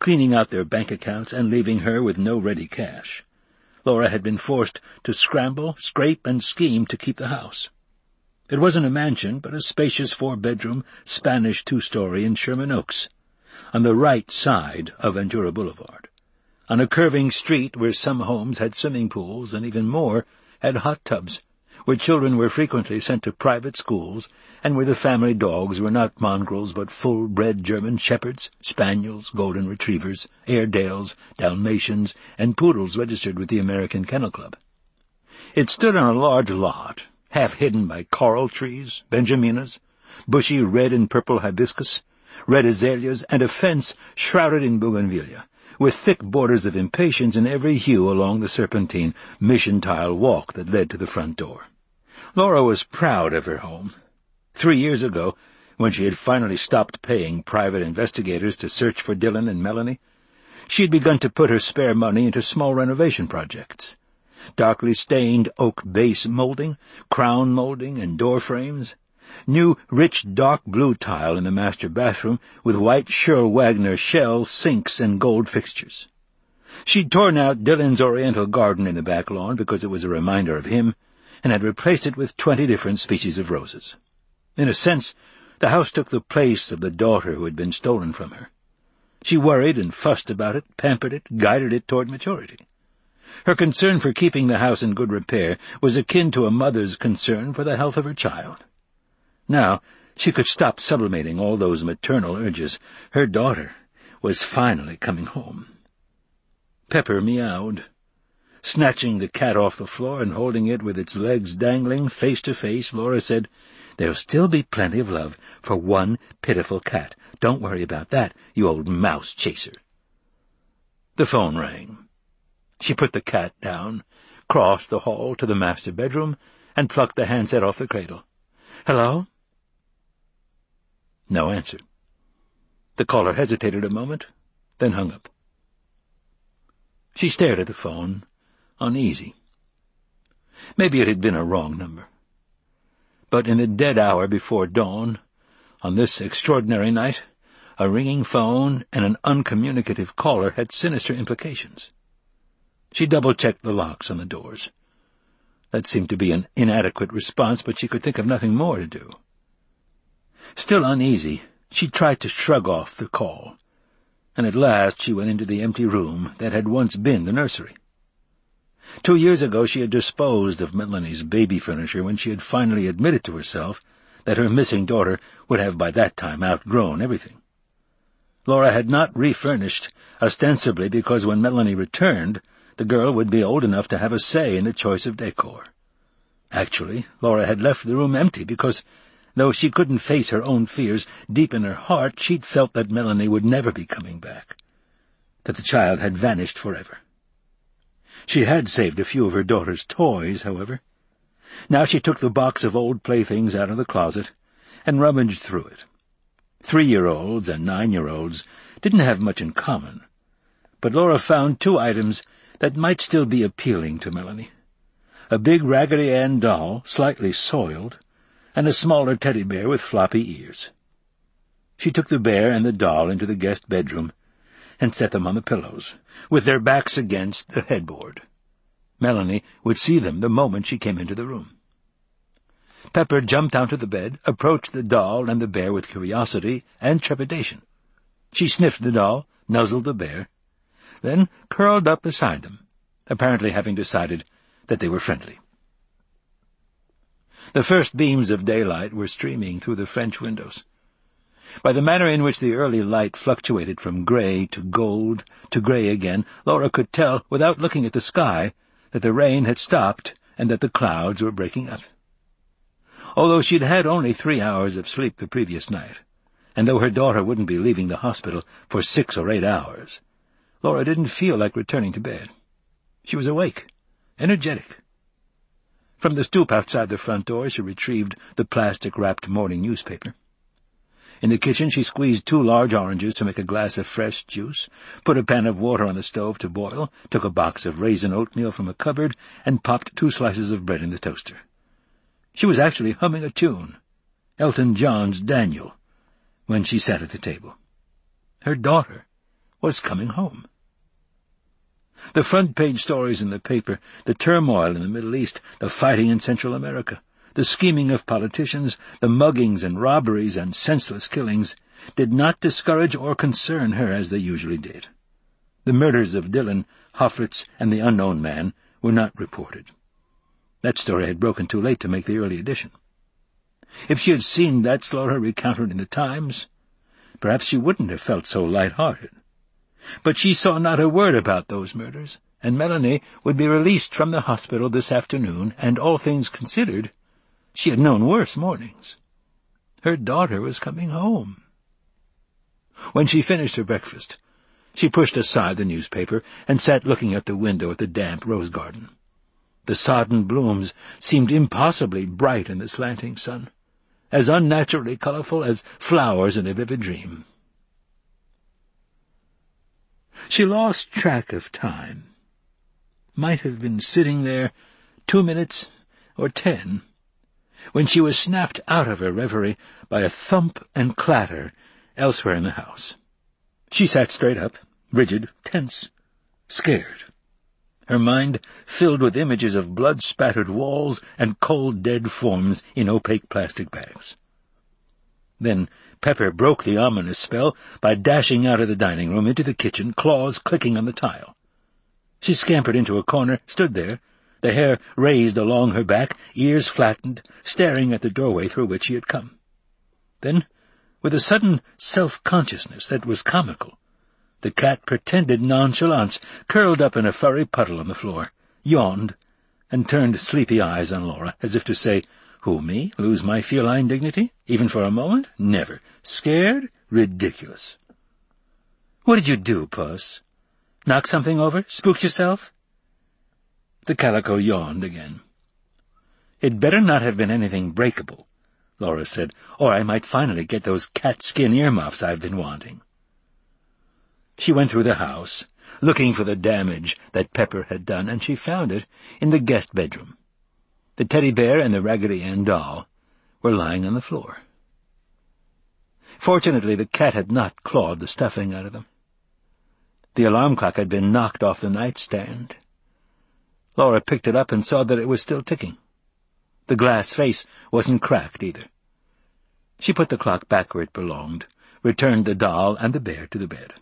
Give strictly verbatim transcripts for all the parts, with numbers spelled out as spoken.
cleaning out their bank accounts and leaving her with no ready cash. Laura had been forced to scramble, scrape, and scheme to keep the house. It wasn't a mansion, but a spacious four-bedroom Spanish two-story in Sherman Oaks, on the right side of Ventura Boulevard, on a curving street where some homes had swimming pools and even more had hot tubs, where children were frequently sent to private schools, and where the family dogs were not mongrels but full-bred German shepherds, spaniels, golden retrievers, Airedales, Dalmatians, and poodles registered with the American Kennel Club. It stood on a large lot, half hidden by coral trees, benjaminas, bushy red and purple hibiscus, red azaleas, and a fence shrouded in bougainvillea, with thick borders of impatiens in every hue along the serpentine mission-tile walk that led to the front door. Laura was proud of her home. Three years ago, when she had finally stopped paying private investigators to search for Dylan and Melanie, she had begun to put her spare money into small renovation projects. Darkly stained oak base molding, crown molding, and door frames, new rich dark blue tile in the master bathroom with white Shirl Wagner shell sinks and gold fixtures. She'd torn out Dylan's oriental garden in the back lawn because it was a reminder of him, and had replaced it with twenty different species of roses. In a sense, the house took the place of the daughter who had been stolen from her. She worried and fussed about it, pampered it, guided it toward maturity. Her concern for keeping the house in good repair was akin to a mother's concern for the health of her child. Now she could stop sublimating all those maternal urges. Her daughter was finally coming home. Pepper meowed. Snatching the cat off the floor and holding it with its legs dangling face to face, Laura said, "There'll still be plenty of love for one pitiful cat. Don't worry about that, you old mouse chaser." The phone rang. She put the cat down, crossed the hall to the master bedroom, and plucked the handset off the cradle. "Hello?" No answer. The caller hesitated a moment, then hung up. She stared at the phone, uneasy. Maybe it had been a wrong number. But in the dead hour before dawn, on this extraordinary night, a ringing phone and an uncommunicative caller had sinister implications. She double-checked the locks on the doors. That seemed to be an inadequate response, but she could think of nothing more to do. Still uneasy, she tried to shrug off the call, and at last she went into the empty room that had once been the nursery. Two years ago she had disposed of Melanie's baby furniture when she had finally admitted to herself that her missing daughter would have by that time outgrown everything. Laura had not refurnished, ostensibly because when Melanie returned, the girl would be old enough to have a say in the choice of decor. Actually, Laura had left the room empty because, though she couldn't face her own fears, deep in her heart she'd felt that Melanie would never be coming back, that the child had vanished forever. She had saved a few of her daughter's toys, however. Now she took the box of old playthings out of the closet and rummaged through it. Three-year-olds and nine-year-olds didn't have much in common, but Laura found two items that might still be appealing to Melanie. A big Raggedy Ann doll, slightly soiled, and a smaller teddy bear with floppy ears. She took the bear and the doll into the guest bedroom and set them on the pillows, with their backs against the headboard. Melanie would see them the moment she came into the room. Pepper jumped out of the bed, approached the doll and the bear with curiosity and trepidation. She sniffed the doll, nuzzled the bear, then curled up beside them, apparently having decided that they were friendly. The first beams of daylight were streaming through the French windows. By the manner in which the early light fluctuated from gray to gold to gray again, Laura could tell, without looking at the sky, that the rain had stopped and that the clouds were breaking up. Although she'd had only three hours of sleep the previous night, and though her daughter wouldn't be leaving the hospital for six or eight hours, Laura didn't feel like returning to bed. She was awake, energetic. From the stoop outside the front door she retrieved the plastic-wrapped morning newspaper. In the kitchen she squeezed two large oranges to make a glass of fresh juice, put a pan of water on the stove to boil, took a box of raisin oatmeal from a cupboard, and popped two slices of bread in the toaster. She was actually humming a tune, Elton John's Daniel, when she sat at the table. Her daughter was coming home. The front-page stories in the paper, the turmoil in the Middle East, the fighting in Central America, the scheming of politicians, the muggings and robberies and senseless killings, did not discourage or concern her as they usually did. The murders of Dillon, Hoffritz, and the unknown man were not reported. That story had broken too late to make the early edition. If she had seen that slaughter recounted in the Times, perhaps she wouldn't have felt so light-hearted. But she saw not a word about those murders, and Melanie would be released from the hospital this afternoon, and all things considered, she had known worse mornings. Her daughter was coming home. When she finished her breakfast, she pushed aside the newspaper and sat looking at the window at the damp rose garden. The sodden blooms seemed impossibly bright in the slanting sun, as unnaturally colorful as flowers in a vivid dream. She lost track of time. Might have been sitting there two minutes or ten, when she was snapped out of her reverie by a thump and clatter elsewhere in the house. She sat straight up, rigid, tense, scared, her mind filled with images of blood-spattered walls and cold, dead forms in opaque plastic bags. Then Pepper broke the ominous spell by dashing out of the dining room into the kitchen, claws clicking on the tile. She scampered into a corner, stood there, the hair raised along her back, ears flattened, staring at the doorway through which she had come. Then, with a sudden self-consciousness that was comical, the cat pretended nonchalance, curled up in a furry puddle on the floor, yawned, and turned sleepy eyes on Laura, as if to say, "Who, me? Lose my feline dignity? Even for a moment? Never. Scared? Ridiculous." "What did you do, Puss? Knock something over? Spooked yourself?" The calico yawned again. "It better not have been anything breakable," Laura said, "or I might finally get those cat-skin earmuffs I've been wanting." She went through the house, looking for the damage that Pepper had done, and she found it in the guest bedroom. The teddy bear and the Raggedy Ann doll were lying on the floor. Fortunately, the cat had not clawed the stuffing out of them. The alarm clock had been knocked off the nightstand. Laura picked it up and saw that it was still ticking. The glass face wasn't cracked either. She put the clock back where it belonged, returned the doll and the bear to the bed.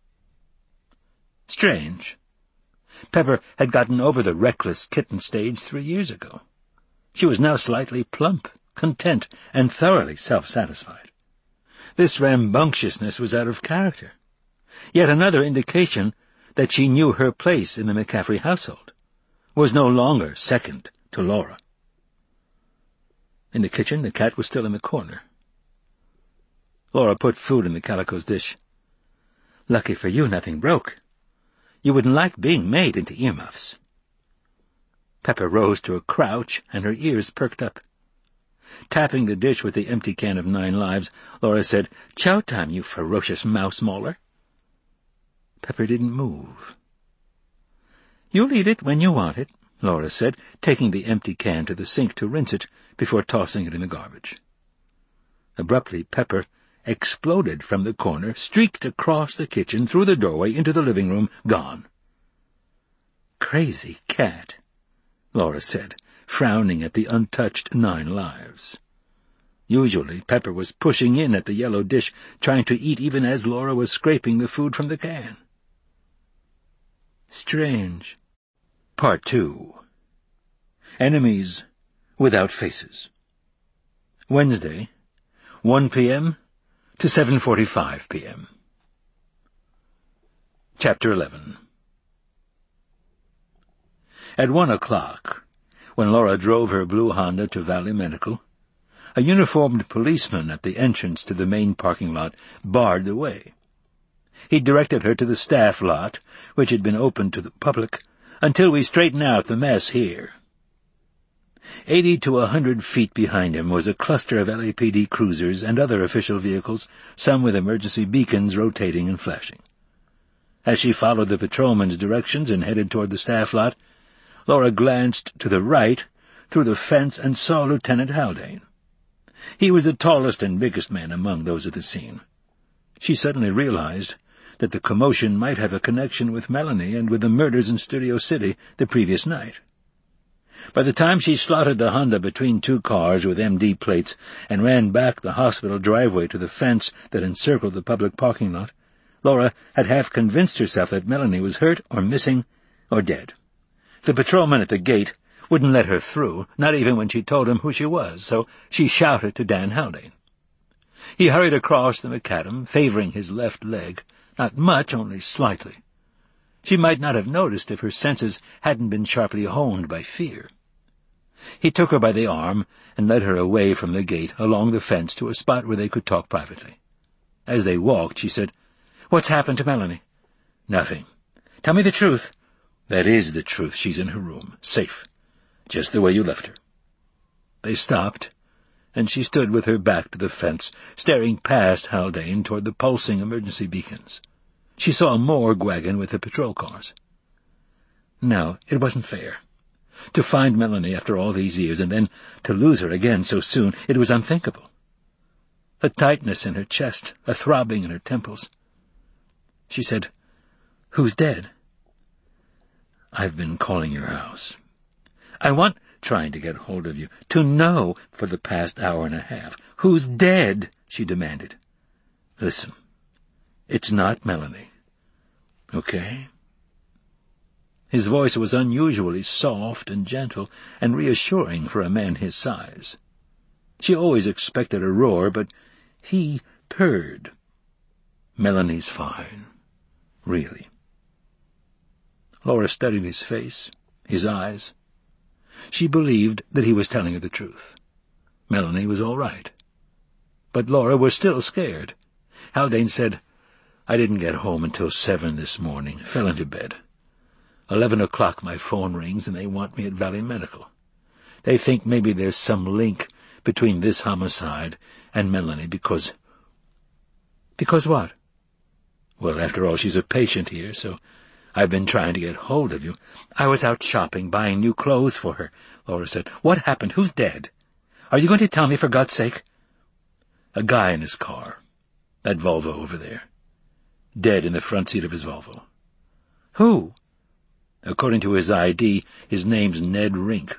Strange. Pepper had gotten over the reckless kitten stage three years ago. She was now slightly plump, content, and thoroughly self-satisfied. This rambunctiousness was out of character. Yet another indication that she knew her place in the McCaffrey household, was no longer second to Laura. In the kitchen, the cat was still in the corner. Laura put food in the calico's dish. "Lucky for you, nothing broke. You wouldn't like being made into earmuffs." Pepper rose to a crouch, and her ears perked up. Tapping the dish with the empty can of Nine Lives, Laura said, "Chow time, you ferocious mouse-mauler." Pepper didn't move. "You'll eat it when you want it," Laura said, taking the empty can to the sink to rinse it before tossing it in the garbage. Abruptly, Pepper exploded from the corner, streaked across the kitchen, through the doorway, into the living room, gone. "Crazy cat," Laura said, frowning at the untouched Nine Lives. Usually, Pepper was pushing in at the yellow dish, trying to eat even as Laura was scraping the food from the can. Strange. Part two. Enemies without faces. Wednesday, one p.m. to seven forty-five p.m. Chapter eleven. At one o'clock, when Laura drove her blue Honda to Valley Medical, a uniformed policeman at the entrance to the main parking lot barred the way. He directed her to the staff lot, which had been opened to the public, until we straighten out the mess here. Eighty to a hundred feet behind him was a cluster of L A P D cruisers and other official vehicles, some with emergency beacons rotating and flashing. As she followed the patrolman's directions and headed toward the staff lot, Laura glanced to the right through the fence and saw Lieutenant Haldane. He was the tallest and biggest man among those at the scene. She suddenly realized that the commotion might have a connection with Melanie and with the murders in Studio City the previous night. By the time she slotted the Honda between two cars with M D plates and ran back the hospital driveway to the fence that encircled the public parking lot, Laura had half convinced herself that Melanie was hurt or missing or dead. The patrolman at the gate wouldn't let her through, not even when she told him who she was, so she shouted to Dan Haldane. He hurried across the macadam, favoring his left leg, not much, only slightly. She might not have noticed if her senses hadn't been sharply honed by fear. He took her by the arm and led her away from the gate along the fence to a spot where they could talk privately. As they walked, she said, "What's happened to Melanie?" "Nothing." "Tell me the truth." "That is the truth. She's in her room, safe, just the way you left her." They stopped, and she stood with her back to the fence, staring past Haldane toward the pulsing emergency beacons. She saw a morgue wagon with the patrol cars. No, it wasn't fair. To find Melanie after all these years, and then to lose her again so soon, it was unthinkable. A tightness in her chest, a throbbing in her temples. She said, "Who's dead?" "I've been calling your house. I want, trying to get hold of you, to know for the past hour and a half. Who's dead?" she demanded. "Listen, it's not Melanie. Okay?" His voice was unusually soft and gentle and reassuring for a man his size. She always expected a roar, but he purred. "Melanie's fine. Really." Laura studied his face, his eyes. She believed that he was telling her the truth. Melanie was all right. But Laura was still scared. Haldane said, "I didn't get home until seven this morning. Fell into bed. Eleven o'clock my phone rings and they want me at Valley Medical. They think maybe there's some link between this homicide and Melanie because—" "Because what?" "Well, after all, she's a patient here, so I've been trying to get hold of you." "I was out shopping, buying new clothes for her," Laura said. "What happened? Who's dead? Are you going to tell me, for God's sake?" "A guy in his car. That Volvo over there. Dead in the front seat of his Volvo." "Who?" "According to his I D, his name's Ned Rink."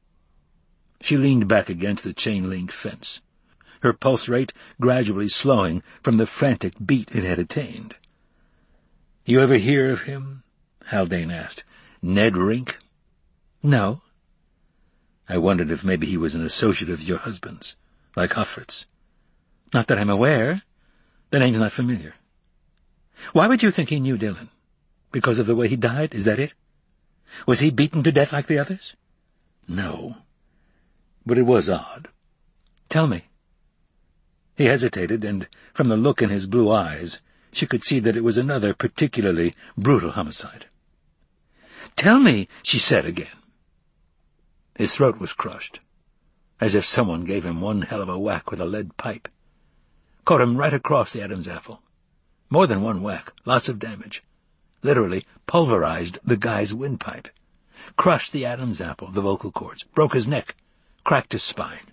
She leaned back against the chain-link fence, her pulse rate gradually slowing from the frantic beat it had attained. "You ever hear of him?" Haldane asked. "Ned Rink?" "No." "I wondered if maybe he was an associate of your husband's, like Hoffert's." "Not that I'm aware. The name's not familiar." "Why would you think he knew Dylan? Because of the way he died? Is that it? Was he beaten to death like the others?" "No. But it was odd." "Tell me." He hesitated, and from the look in his blue eyes, she could see that it was another particularly brutal homicide. "Tell me," she said again. His throat was crushed, as if someone gave him one hell of a whack with a lead pipe. Caught him right across the Adam's apple. More than one whack, lots of damage. Literally pulverized the guy's windpipe. Crushed the Adam's apple, the vocal cords, broke his neck, cracked his spine.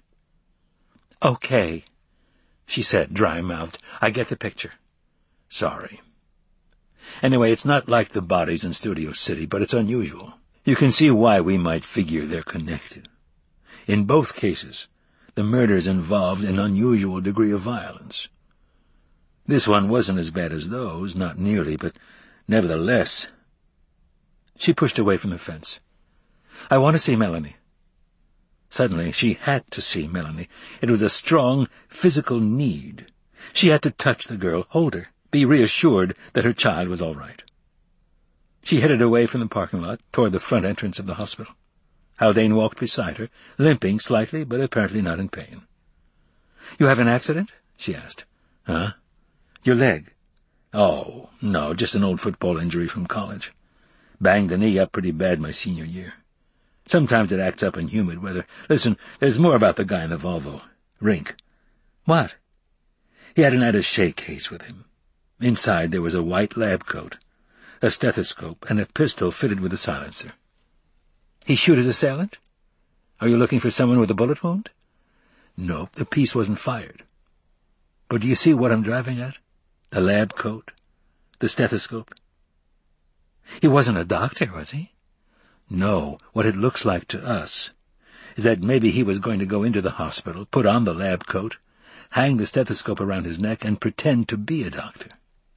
"Okay," she said, dry-mouthed. "I get the picture." "Sorry. Anyway, it's not like the bodies in Studio City, but it's unusual. You can see why we might figure they're connected. In both cases, the murders involved an unusual degree of violence. This one wasn't as bad as those, not nearly, but nevertheless—" She pushed away from the fence. "I want to see Melanie." Suddenly, she had to see Melanie. It was a strong physical need. She had to touch the girl, hold her, be reassured that her child was all right. She headed away from the parking lot, toward the front entrance of the hospital. Haldane walked beside her, limping slightly, but apparently not in pain. "You have an accident?" she asked. "Huh? Your leg?" "Oh, no, just an old football injury from college. Banged the knee up pretty bad my senior year. Sometimes it acts up in humid weather. Listen, there's more about the guy in the Volvo. Rink." "What?" "He had an attaché case with him. Inside there was a white lab coat, a stethoscope, and a pistol fitted with a silencer." "He shoot his assailant? Are you looking for someone with a bullet wound?" "No, the piece wasn't fired. But do you see what I'm driving at? The lab coat, The stethoscope? He wasn't a doctor, was he? No, what it looks like to us is that maybe he was going to go into the hospital, put on the lab coat, hang the stethoscope around his neck, and pretend to be a doctor.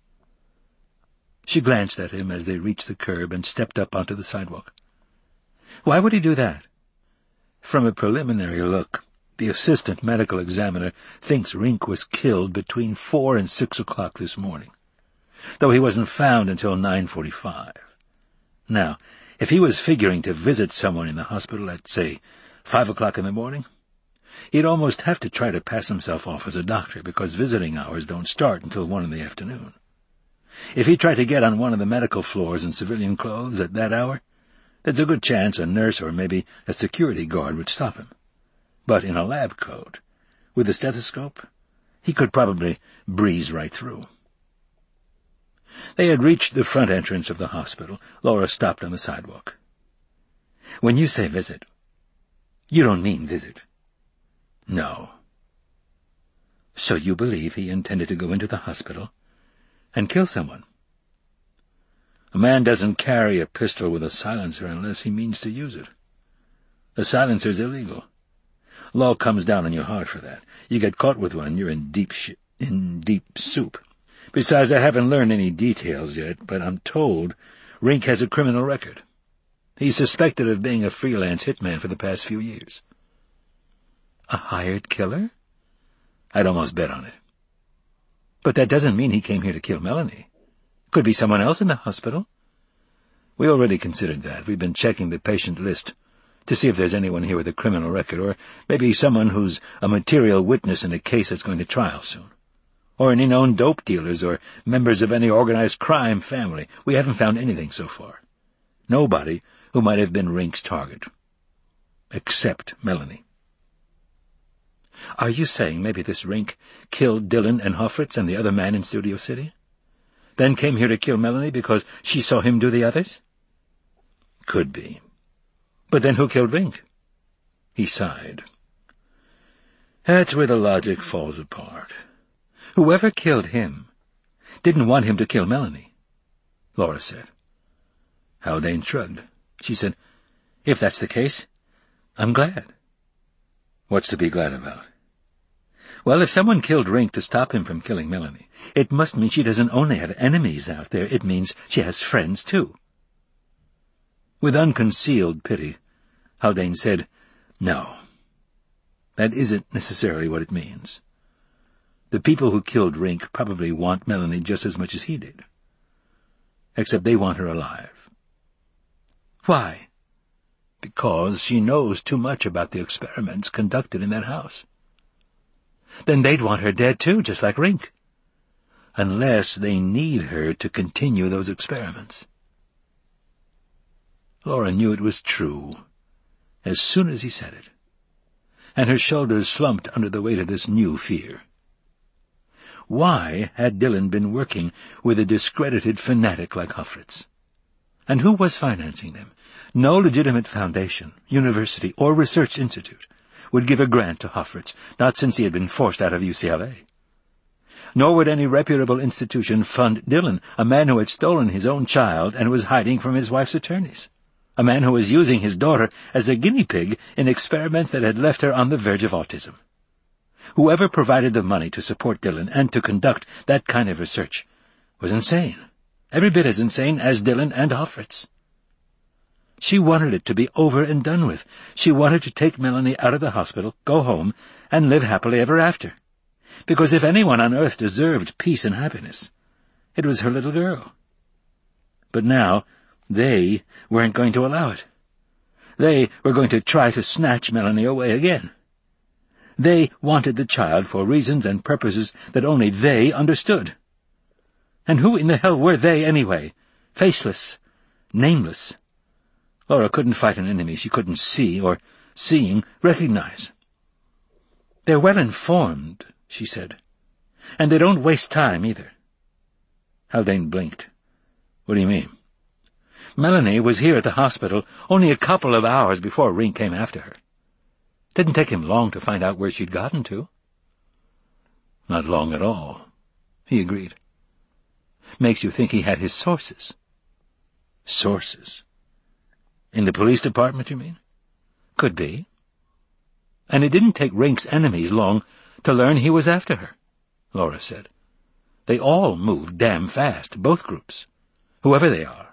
She glanced at him as they reached the curb and stepped up onto the sidewalk. Why would he do that? From a preliminary look, the assistant medical examiner thinks Rink was killed between four and six o'clock this morning, though he wasn't found until nine forty-five. Now, if he was figuring to visit someone in the hospital at, say, five o'clock in the morning, he'd almost have to try to pass himself off as a doctor, because visiting hours don't start until one in the afternoon. If he tried to get on one of the medical floors in civilian clothes at that hour, there's a good chance a nurse or maybe a security guard would stop him. But in a lab coat, with a stethoscope, he could probably breeze right through. They had reached the front entrance of the hospital. Laura stopped on the sidewalk. When you say visit, you don't mean visit. No. So you believe he intended to go into the hospital and kill someone? A man doesn't carry a pistol with a silencer unless he means to use it. A silencer's illegal. Law comes down on you hard for that. You get caught with one, you're in deep sh- in deep soup. Besides, I haven't learned any details yet, but I'm told Rink has a criminal record. He's suspected of being a freelance hitman for the past few years. A hired killer? I'd almost bet on it. But that doesn't mean he came here to kill Melanie. Could be someone else in the hospital. We already considered that. We've been checking the patient list to see if there's anyone here with a criminal record, or maybe someone who's a material witness in a case that's going to trial soon. Or any known dope dealers or members of any organized crime family. We haven't found anything so far. Nobody who might have been Rink's target. Except Melanie. Are you saying maybe this Rink killed Dillon and Hofritz and the other man in Studio City? Then came here to kill Melanie because she saw him do the others? Could be. But then who killed Rink? He sighed. That's where the logic falls apart. Whoever killed him didn't want him to kill Melanie, Laura said. Haldane shrugged. She said, If that's the case, I'm glad. What's to be glad about? Well, if someone killed Rink to stop him from killing Melanie, it must mean she doesn't only have enemies out there, it means she has friends, too. With unconcealed pity, Haldane said, No, that isn't necessarily what it means. The people who killed Rink probably want Melanie just as much as he did. Except they want her alive. Why? Because she knows too much about the experiments conducted in that house. Then they'd want her dead too, just like Rink. Unless they need her to continue those experiments. Laura knew it was true as soon as he said it, and her shoulders slumped under the weight of this new fear. Why had Dillon been working with a discredited fanatic like Hofritz? And who was financing them? No legitimate foundation, university, or research institute would give a grant to Hofritz, not since he had been forced out of U C L A. Nor would any reputable institution fund Dillon, a man who had stolen his own child and was hiding from his wife's attorneys. A man who was using his daughter as a guinea pig in experiments that had left her on the verge of autism. Whoever provided the money to support Dillon and to conduct that kind of research was insane, every bit as insane as Dillon and Hofritz. She wanted it to be over and done with. She wanted to take Melanie out of the hospital, go home, and live happily ever after. Because if anyone on earth deserved peace and happiness, it was her little girl. But now, they weren't going to allow it. They were going to try to snatch Melanie away again. They wanted the child for reasons and purposes that only they understood. And who in the hell were they anyway? Faceless, nameless. Laura couldn't fight an enemy she couldn't see, or, seeing, recognize. They're well-informed, she said, and they don't waste time either. Haldane blinked. What do you mean? Melanie was here at the hospital only a couple of hours before Rink came after her. Didn't take him long to find out where she'd gotten to. Not long at all, he agreed. makes you think he had his sources. Sources? In the police department, you mean? Could be. And it didn't take Rink's enemies long to learn he was after her, Laura said. They all move damn fast, both groups, whoever they are.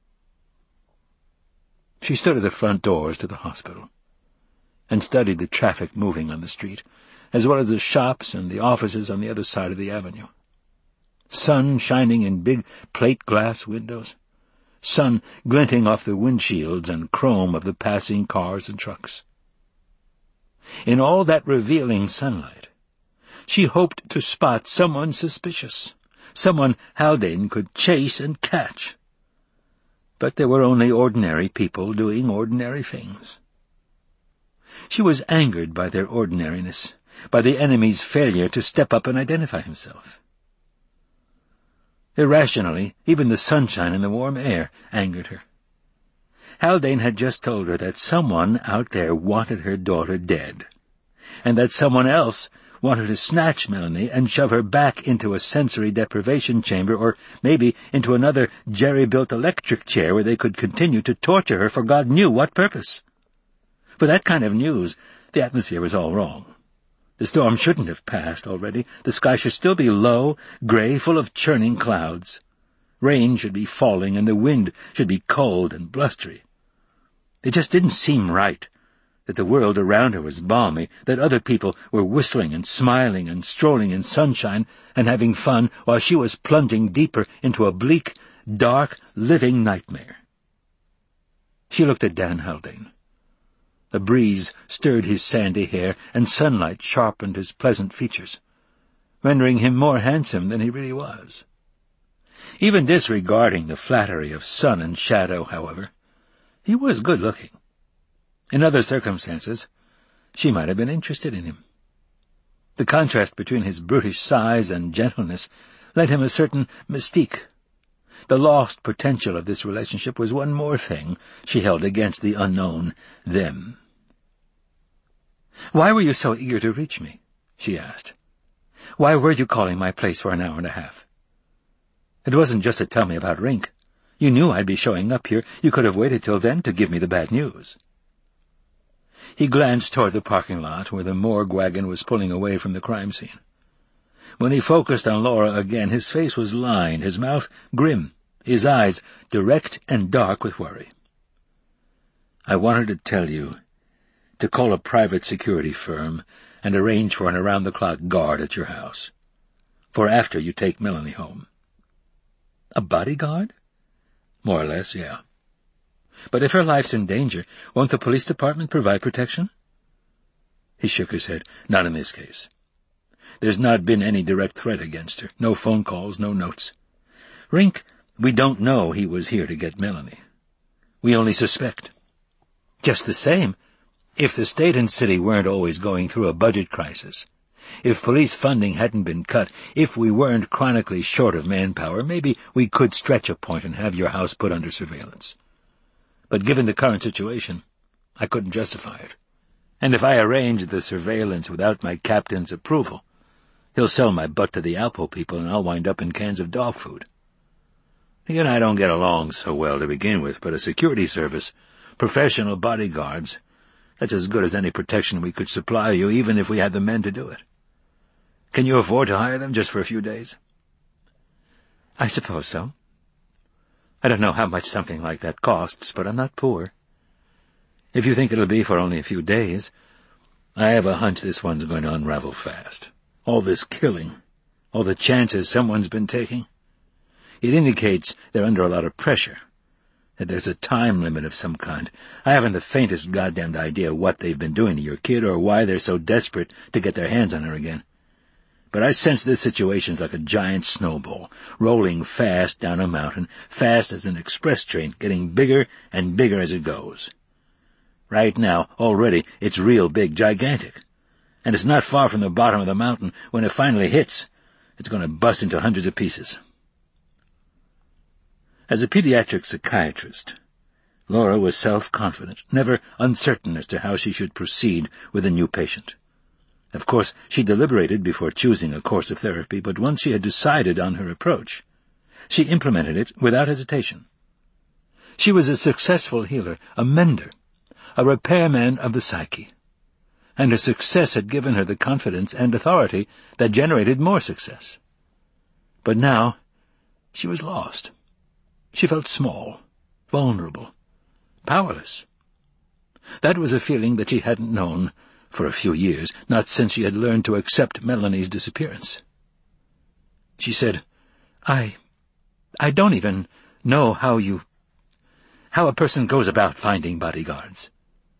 She stood at the front doors to the hospital and studied the traffic moving on the street, as well as the shops and the offices on the other side of the avenue. Sun shining in big plate glass windows, sun glinting off the windshields and chrome of the passing cars and trucks. In all that revealing sunlight, she hoped to spot someone suspicious, someone Haldane could chase and catch. But there were only ordinary people doing ordinary things. She was angered by their ordinariness, by the enemy's failure to step up and identify himself. Irrationally, even the sunshine and the warm air angered her. Haldane had just told her that someone out there wanted her daughter dead, and that someone else wanted to snatch Melanie and shove her back into a sensory deprivation chamber, or maybe into another jerry-built electric chair where they could continue to torture her for God knew what purpose. For that kind of news, the atmosphere was all wrong. The storm shouldn't have passed already. The sky should still be low, gray, full of churning clouds. Rain should be falling, and the wind should be cold and blustery. It just didn't seem right that the world around her was balmy, that other people were whistling and smiling and strolling in sunshine and having fun while she was plunging deeper into a bleak, dark, living nightmare. She looked at Dan Haldane. A breeze stirred his sandy hair, and sunlight sharpened his pleasant features, rendering him more handsome than he really was. Even disregarding the flattery of sun and shadow, however, he was good-looking. In other circumstances, she might have been interested in him. The contrast between his brutish size and gentleness lent him a certain mystique. The lost potential of this relationship was one more thing she held against the unknown them. "Why were you so eager to reach me?" she asked. "Why were you calling my place for an hour and a half? It wasn't just to tell me about Rink. You knew I'd be showing up here. You could have waited till then to give me the bad news." He glanced toward the parking lot where the morgue wagon was pulling away from the crime scene. When he focused on Laura again, his face was lined, his mouth grim, his eyes direct and dark with worry. "I wanted to tell you to call a private security firm and arrange for an around-the-clock guard at your house, for after you take Melanie home." "A bodyguard?" "More or less, yeah. But if her life's in danger, won't the police department provide protection?" He shook his head. "Not in this case. There's not been any direct threat against her. No phone calls, no notes. Rink, we don't know he was here to get Melanie. We only suspect. Just the same, if the state and city weren't always going through a budget crisis, if police funding hadn't been cut, if we weren't chronically short of manpower, maybe we could stretch a point and have your house put under surveillance. But given the current situation, I couldn't justify it. And if I arrange the surveillance without my captain's approval, he'll sell my butt to the Alpo people and I'll wind up in cans of dog food. He and I don't get along so well to begin with, but a security service, professional bodyguards, that's as good as any protection we could supply you, even if we had the men to do it. Can you afford to hire them just for a few days?" "I suppose so. I don't know how much something like that costs, but I'm not poor. If you think it'll be for only a few days, I have a hunch this one's going to unravel fast. All this killing, all the chances someone's been taking. It indicates they're under a lot of pressure, that there's a time limit of some kind. I haven't the faintest goddamned idea what they've been doing to your kid or why they're so desperate to get their hands on her again. But I sense this situation's like a giant snowball, rolling fast down a mountain, fast as an express train, getting bigger and bigger as it goes. Right now, already, it's real big, gigantic. And it's not far from the bottom of the mountain. When it finally hits, it's going to bust into hundreds of pieces." As a pediatric psychiatrist, Laura was self-confident, never uncertain as to how she should proceed with a new patient. Of course, she deliberated before choosing a course of therapy, but once she had decided on her approach, She implemented it without hesitation. She was a successful healer, a mender, a repairman of the psyche, and her success had given her the confidence and authority that generated more success. But now she was lost. She felt small, vulnerable, powerless. That was a feeling that she hadn't known for a few years, not since she had learned to accept Melanie's disappearance. She said, I... I don't even know how you... how a person goes about finding bodyguards.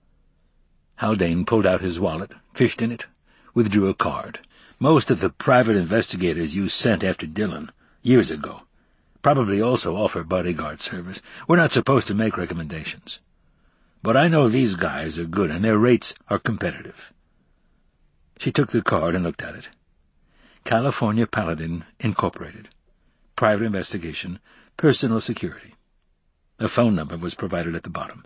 Haldane pulled out his wallet, fished in it, withdrew a card. Most of the private investigators you sent after Dillon, years ago, probably also offer bodyguard service. We're not supposed to make recommendations. But I know these guys are good, and their rates are competitive. She took the card and looked at it. California Paladin, Incorporated. Private investigation, personal security. A phone number was provided at the bottom.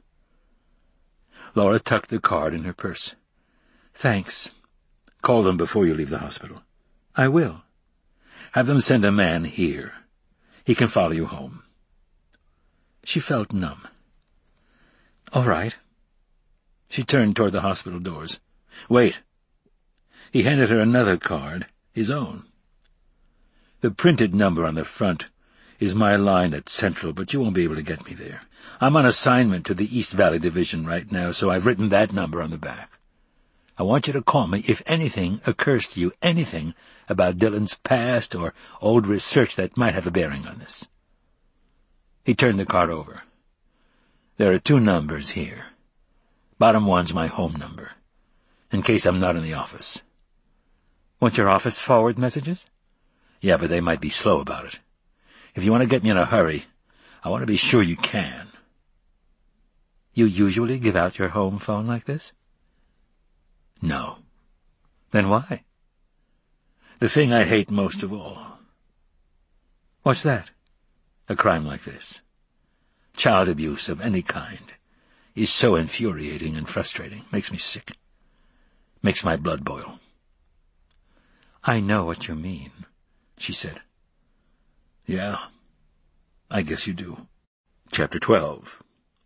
Laura tucked the card in her purse. Thanks. Call them before you leave the hospital. I will. Have them send a man here. He can follow you home. She felt numb. All right. She turned toward the hospital doors. Wait. He handed her another card, his own. The printed number on the front is my line at Central, but you won't be able to get me there. I'm on assignment to the East Valley Division right now, so I've written that number on the back. I want you to call me if anything occurs to you, anything about Dillon's past or old research that might have a bearing on this. He turned the card over. There are two numbers here. Bottom one's my home number, in case I'm not in the office. Want your office forward messages? Yeah, but they might be slow about it. If you want to get me in a hurry, I want to be sure you can. You usually give out your home phone like this? No. Then why? The thing I hate most of all. What's that? A crime like this. Child abuse of any kind is so infuriating and frustrating. Makes me sick. Makes my blood boil. I know what you mean, she said. Yeah, I guess you do. Chapter twelve.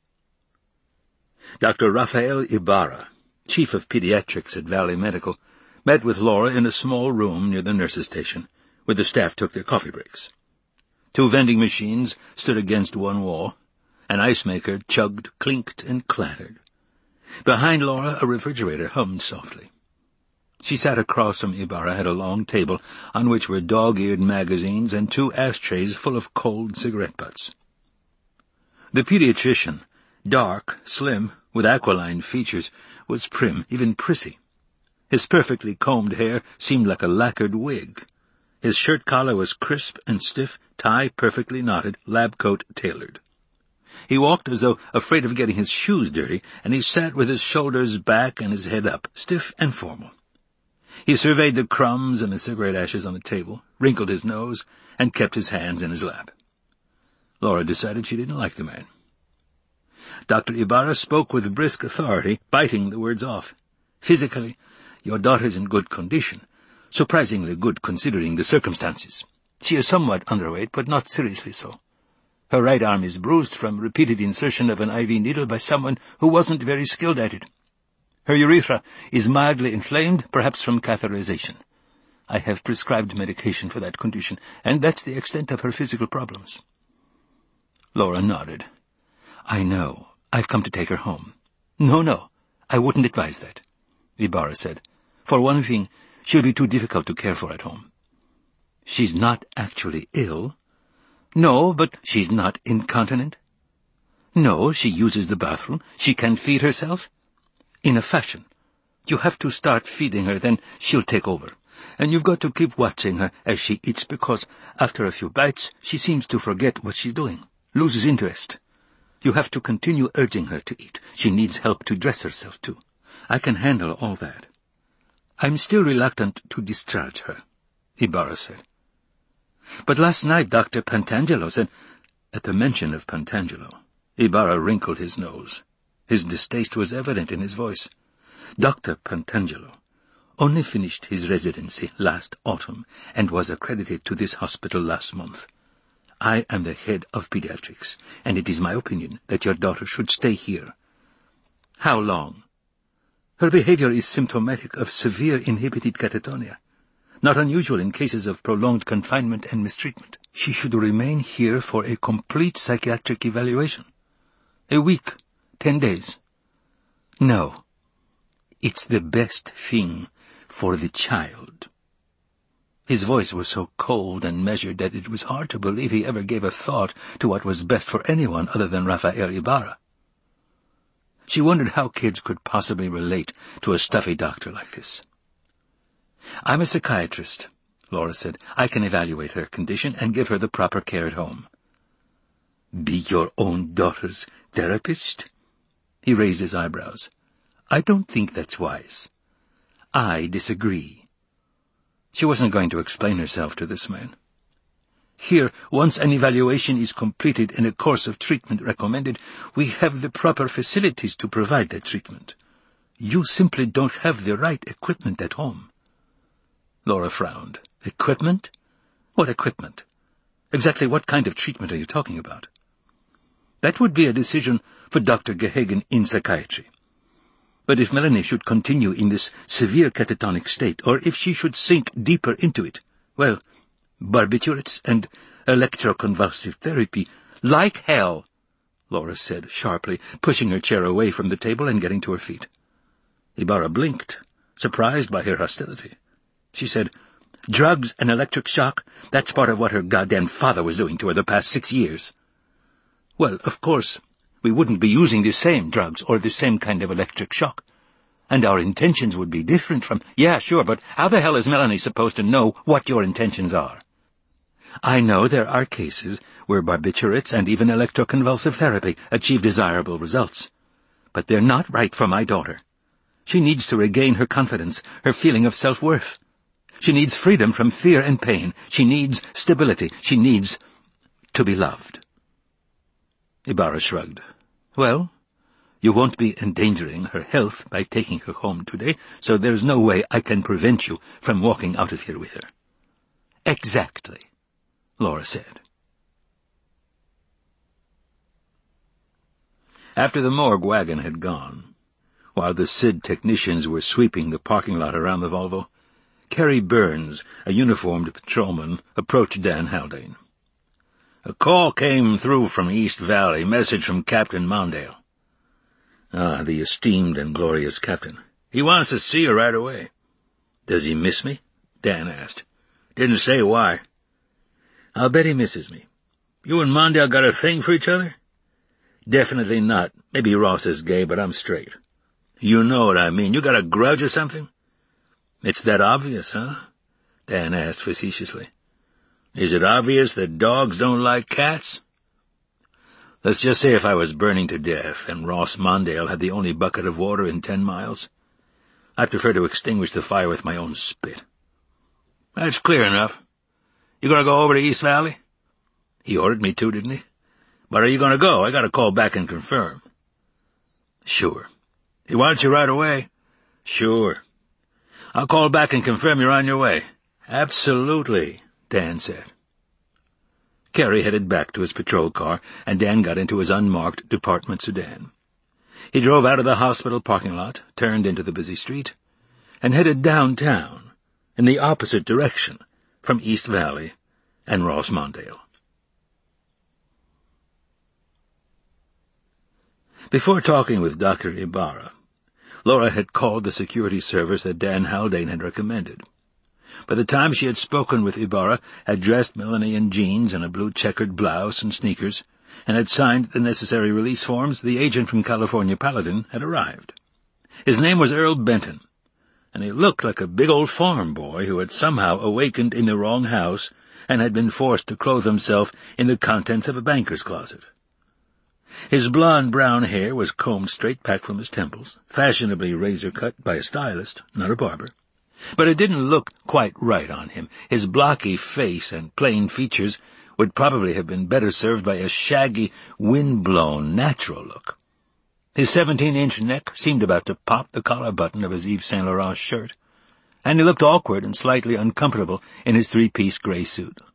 Doctor Rafael Ibarra, chief of pediatrics at Valley Medical, met with Laura in a small room near the nurses' station, where the staff took their coffee breaks. Two vending machines stood against one wall. An ice maker chugged, clinked, and clattered. Behind Laura, a refrigerator hummed softly. She sat across from Ibarra at a long table on which were dog-eared magazines and two ashtrays full of cold cigarette butts. The pediatrician, dark, slim, with aquiline features, was prim, even prissy. His perfectly combed hair seemed like a lacquered wig. His shirt collar was crisp and stiff, tie perfectly knotted, lab coat tailored. He walked as though afraid of getting his shoes dirty, and he sat with his shoulders back and his head up, stiff and formal. He surveyed the crumbs and the cigarette ashes on the table, wrinkled his nose, and kept his hands in his lap. Laura decided she didn't like the man. Doctor Ibarra spoke with brisk authority, biting the words off. Physically, your daughter's in good condition, surprisingly good considering the circumstances. She is somewhat underweight, but not seriously so. Her right arm is bruised from repeated insertion of an I V needle by someone who wasn't very skilled at it. Her urethra is mildly inflamed, perhaps from catheterization. I have prescribed medication for that condition, and that's the extent of her physical problems. Laura nodded. I know. I've come to take her home. No, no, I wouldn't advise that, Ibarra said. For one thing, she'll be too difficult to care for at home. She's not actually ill. No, but she's not incontinent. No, she uses the bathroom. She can feed herself. In a fashion. You have to start feeding her, then she'll take over. And you've got to keep watching her as she eats, because after a few bites, she seems to forget what she's doing, loses interest. You have to continue urging her to eat. She needs help to dress herself, too. I can handle all that. I'm still reluctant to discharge her, Ibarra said. But last night Doctor Pantangelo said... At the mention of Pantangelo, Ibarra wrinkled his nose. His distaste was evident in his voice. Doctor Pantangelo only finished his residency last autumn and was accredited to this hospital last month. I am the head of pediatrics, and it is my opinion that your daughter should stay here. How long? Her behavior is symptomatic of severe inhibited catatonia, not unusual in cases of prolonged confinement and mistreatment. She should remain here for a complete psychiatric evaluation. A week, ten days. No, it's the best thing for the child. His voice was so cold and measured that it was hard to believe he ever gave a thought to what was best for anyone other than Rafael Ibarra. She wondered how kids could possibly relate to a stuffy doctor like this. I'm a psychiatrist, Laura said. I can evaluate her condition and give her the proper care at home. Be your own daughter's therapist? He raised his eyebrows. I don't think that's wise. I disagree. She wasn't going to explain herself to this man. Here, once an evaluation is completed and a course of treatment recommended, we have the proper facilities to provide that treatment. You simply don't have the right equipment at home. Laura frowned. Equipment? What equipment? Exactly what kind of treatment are you talking about? That would be a decision for Doctor Gehagen in psychiatry. But if Melanie should continue in this severe catatonic state, or if she should sink deeper into it, well, barbiturates and electroconvulsive therapy, like hell, Laura said sharply, pushing her chair away from the table and getting to her feet. Ibarra blinked, surprised by her hostility. She said, drugs and electric shock, that's part of what her goddamn father was doing to her the past six years. Well, of course, we wouldn't be using the same drugs or the same kind of electric shock. And our intentions would be different from... Yeah, sure, but how the hell is Melanie supposed to know what your intentions are? I know there are cases where barbiturates and even electroconvulsive therapy achieve desirable results. But they're not right for my daughter. She needs to regain her confidence, her feeling of self-worth. She needs freedom from fear and pain. She needs stability. She needs to be loved. Ibarra shrugged. Well, you won't be endangering her health by taking her home today, so there's no way I can prevent you from walking out of here with her. Exactly, Laura said. After the morgue wagon had gone, while the S I D technicians were sweeping the parking lot around the Volvo, Kerry Burns, a uniformed patrolman, approached Dan Haldane. A call came through from East Valley, message from Captain Mondale. Ah, the esteemed and glorious captain. He wants to see you right away. Does he miss me? Dan asked. Didn't say why. I'll bet he misses me. You and Mondale got a thing for each other? Definitely not. Maybe Ross is gay, but I'm straight. You know what I mean. You got a grudge or something? It's that obvious, huh? Dan asked facetiously. Is it obvious that dogs don't like cats? Let's just say if I was burning to death and Ross Mondale had the only bucket of water in ten miles, I'd prefer to extinguish the fire with my own spit. That's clear enough. You gonna go over to East Valley? He ordered me to, didn't he? But are you gonna go? I gotta call back and confirm. Sure. He wants you right away? Sure. I'll call back and confirm you're on your way. Absolutely, Dan said. Kerry headed back to his patrol car, and Dan got into his unmarked department sedan. He drove out of the hospital parking lot, turned into the busy street, and headed downtown, in the opposite direction from East Valley and Ross Mondale. Before talking with Doctor Ibarra, Laura had called the security service that Dan Haldane had recommended. By the time she had spoken with Ibarra, had dressed Melanie in jeans and a blue checkered blouse and sneakers, and had signed the necessary release forms, the agent from California Paladin had arrived. His name was Earl Benton, and he looked like a big old farm boy who had somehow awakened in the wrong house and had been forced to clothe himself in the contents of a banker's closet. His blonde-brown hair was combed straight back from his temples, fashionably razor-cut by a stylist, not a barber. But it didn't look quite right on him. His blocky face and plain features would probably have been better served by a shaggy, wind-blown, natural look. His seventeen-inch neck seemed about to pop the collar button of his Yves Saint Laurent shirt, and he looked awkward and slightly uncomfortable in his three-piece gray suit.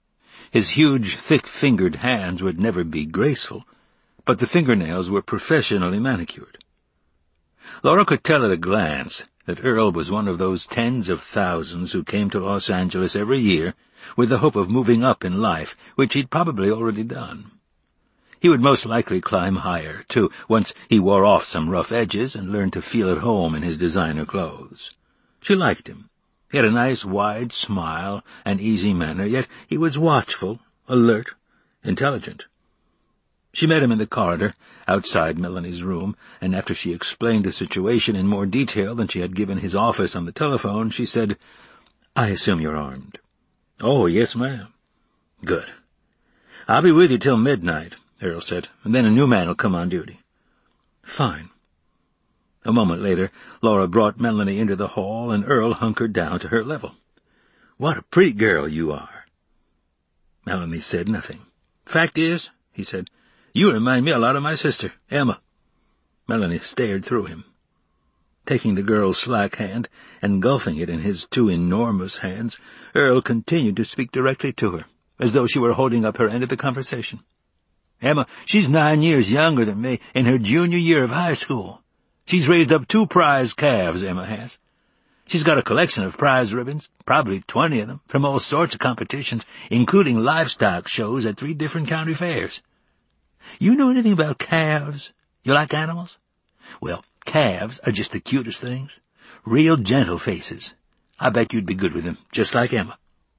His huge, thick-fingered hands would never be graceful, but the fingernails were professionally manicured. Laura could tell at a glance that Earl was one of those tens of thousands who came to Los Angeles every year with the hope of moving up in life, which he'd probably already done. He would most likely climb higher, too, once he wore off some rough edges and learned to feel at home in his designer clothes. She liked him. He had a nice, wide smile and easy manner, yet he was watchful, alert, intelligent. She met him in the corridor, outside Melanie's room, and after she explained the situation in more detail than she had given his office on the telephone, she said, "I assume you're armed." "Oh, yes, ma'am." "Good. I'll be with you till midnight," Earl said, "and then a new man will come on duty." "Fine." A moment later, Laura brought Melanie into the hall, and Earl hunkered down to her level. "What a pretty girl you are." Melanie said nothing. "Fact is," he said, "you remind me a lot of my sister, Emma." Melanie stared through him. Taking the girl's slack hand, engulfing it in his two enormous hands, Earl continued to speak directly to her, as though she were holding up her end of the conversation. "Emma, she's nine years younger than me, in her junior year of high school. She's raised up two prize calves, Emma has. She's got a collection of prize ribbons, probably twenty of them, from all sorts of competitions, including livestock shows at three different county fairs. You know anything about calves? You like animals? Well, calves are just the cutest things. Real gentle faces. I bet you'd be good with them, just like Emma."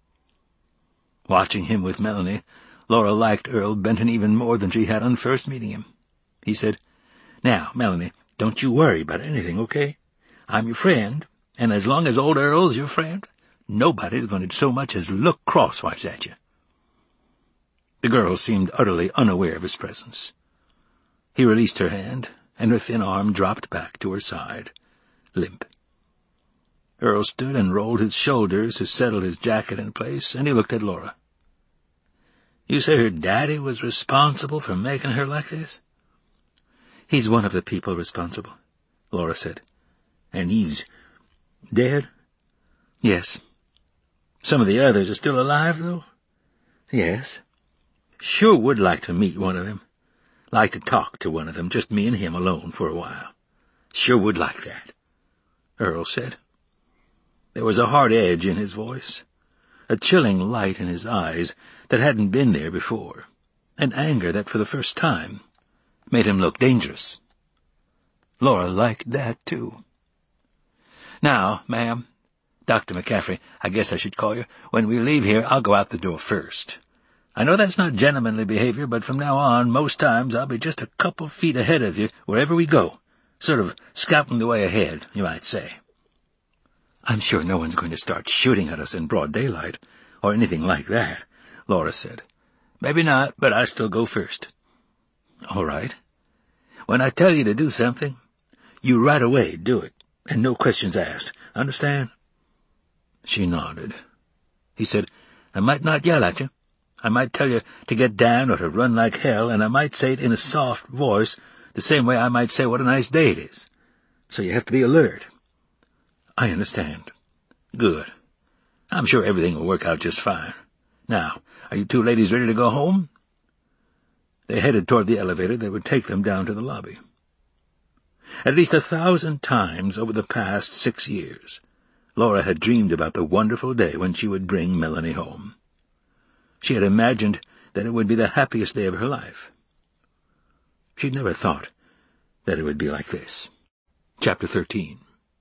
Watching him with Melanie, Laura liked Earl Benton even more than she had on first meeting him. He said, "Now, Melanie, don't you worry about anything, okay? I'm your friend, and as long as old Earl's your friend, nobody's going to so much as look crosswise at you." The girl seemed utterly unaware of his presence. He released her hand, and her thin arm dropped back to her side, limp. Earl stood and rolled his shoulders to settle his jacket in place, and he looked at Laura. "You say her daddy was responsible for making her like this?" "He's one of the people responsible," Laura said. "And he's dead?" "Yes." "Some of the others are still alive, though?" "Yes." "Sure would like to meet one of them. Like to talk to one of them, just me and him alone for a while. Sure would like that," Earl said. There was a hard edge in his voice, a chilling light in his eyes that hadn't been there before, an anger that for the first time made him look dangerous. Laura liked that, too. "Now, ma'am, Doctor McCaffrey, I guess I should call you, when we leave here, I'll go out the door first. I know that's not gentlemanly behavior, but from now on, most times I'll be just a couple feet ahead of you wherever we go, sort of scouting the way ahead, you might say." "I'm sure no one's going to start shooting at us in broad daylight, or anything like that," Laura said. "Maybe not, but I still go first." "All right. When I tell you to do something, you right away do it, and no questions asked. Understand?" She nodded. He said, "I might not yell at you. I might tell you to get down or to run like hell, and I might say it in a soft voice, the same way I might say what a nice day it is. So you have to be alert." "I understand." "Good. I'm sure everything will work out just fine. Now, are you two ladies ready to go home?" They headed toward the elevator that would take them down to the lobby. At least a thousand times over the past six years, Laura had dreamed about the wonderful day when she would bring Melanie home. She had imagined that it would be the happiest day of her life. She'd never thought that it would be like this. Chapter thirteen.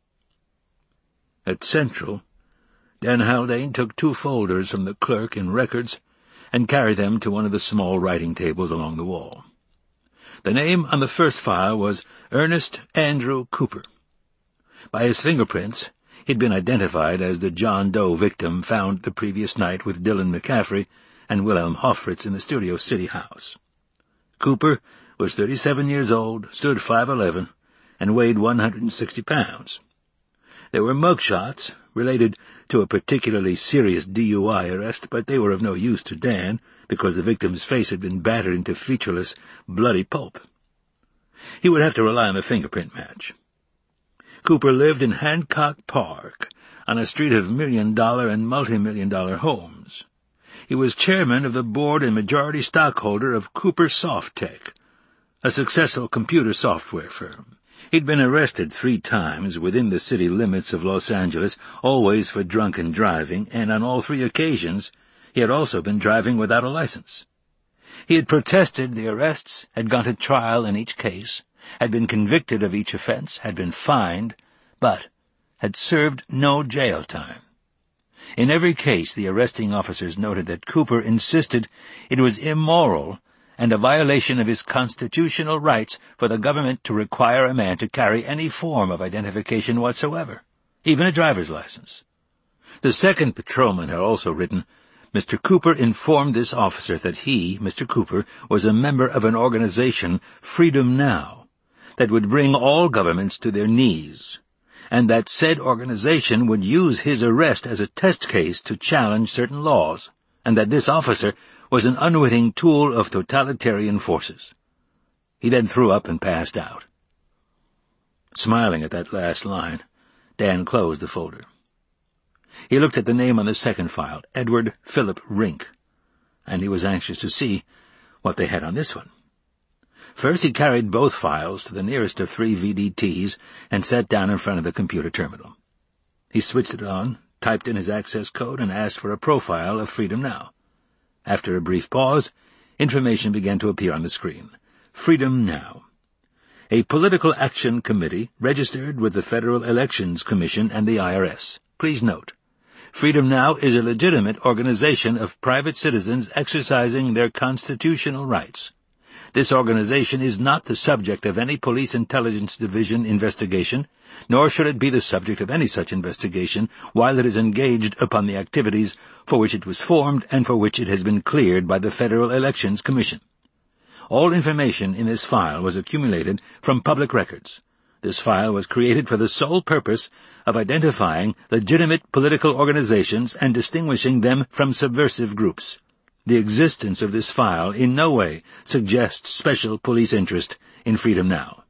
At Central, Dan Haldane took two folders from the clerk in records and carried them to one of the small writing tables along the wall. The name on the first file was Ernest Andrew Cooper. By his fingerprints, he'd been identified as the John Doe victim found the previous night with Dylan McCaffrey and Wilhelm Hoffritz in the Studio City house. Cooper was thirty-seven years old, stood five eleven, and weighed one hundred sixty pounds. There were mugshots related to a particularly serious D U I arrest, but they were of no use to Dan because the victim's face had been battered into featureless, bloody pulp. He would have to rely on the fingerprint match. Cooper lived in Hancock Park, on a street of million-dollar and multi-million-dollar homes. he was chairman of the board and majority stockholder of Cooper Softtech, a successful computer software firm. He'd been arrested three times within the city limits of Los Angeles, always for drunken driving, and on all three occasions he had also been driving without a license. He had protested the arrests, had gone to trial in each case, had been convicted of each offense, had been fined, but had served no jail time. In every case, the arresting officers noted that Cooper insisted it was immoral and a violation of his constitutional rights for the government to require a man to carry any form of identification whatsoever, even a driver's license. The second patrolman had also written, Mister Cooper informed this officer that he, Mister Cooper, was a member of an organization, Freedom Now, that would bring all governments to their knees, and that said organization would use his arrest as a test case to challenge certain laws, and that this officer was an unwitting tool of totalitarian forces. He then threw up and passed out. Smiling at that last line, Dan closed the folder. He looked at the name on the second file, Edward Philip Rink, and he was anxious to see what they had on this one. First he carried both files to the nearest of three V D Ts and sat down in front of the computer terminal. He switched it on, typed in his access code, and asked for a profile of Freedom Now. After a brief pause, information began to appear on the screen. Freedom Now. A political action committee registered with the Federal Elections Commission and the I R S. Please note, Freedom Now is a legitimate organization of private citizens exercising their constitutional rights. This organization is not the subject of any Police Intelligence Division investigation, nor should it be the subject of any such investigation while it is engaged upon the activities for which it was formed and for which it has been cleared by the Federal Elections Commission. All information in this file was accumulated from public records. This file was created for the sole purpose of identifying legitimate political organizations and distinguishing them from subversive groups. The existence of this file in no way suggests special police interest in Freedom Now.